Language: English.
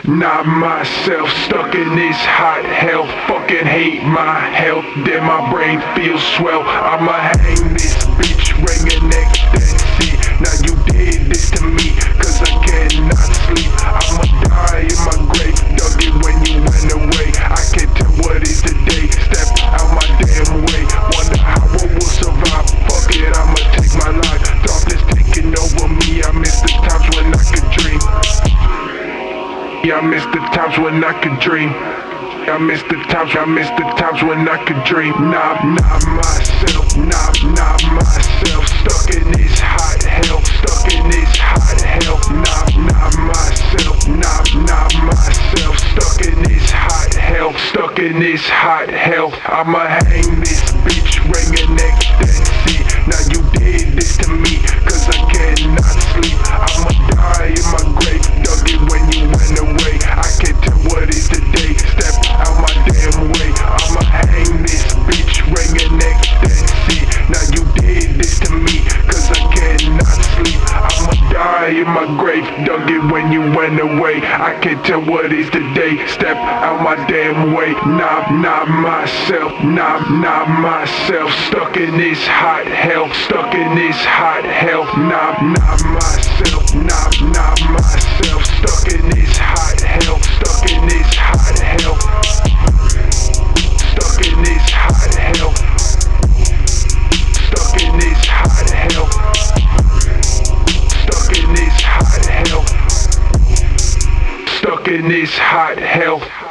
not myself. Stuck in this hot hell, fucking hate my health. Then my brain feels swell. I'ma hang this bitch, ringing ecstasy. Now you did this to me, cause I cannot sleep. I'ma die in my grave, dug it when you went away. I can't tell what is the day, step out my damn way. Wonder how I will survive, fuck it, I'ma take my life. Darkness taking over me, I miss the times when I could dream. Yeah, I miss the times when I could dream. I miss the times when I could dream. Not myself, not myself. Stuck in this hot hell, stuck in this hot hell. Not myself, not myself. Stuck in this hot hell, stuck in this hot hell. I'ma hang this bitch, ringing ecstasy. Now you did this to me, cause I cannot sleep. I'ma die in my grave, dug it when you went away. I can't tell what is the day, step out my damn way. I'ma hang this bitch, ringing ecstasy. Now you did this to me, cause I cannot sleep. I'ma die in my grave, dug it when you went away. I can't tell what is the day, step out my damn way. Not myself, not myself. Stuck in this hot hell, stuck in this hot hell. Not myself, not myself. Stuck in this hot hell, stuck in this hot hell. Stuck in this hot hell. Stuck in this hot hell. Stuck in this hot hell. Stuck in this hot hell.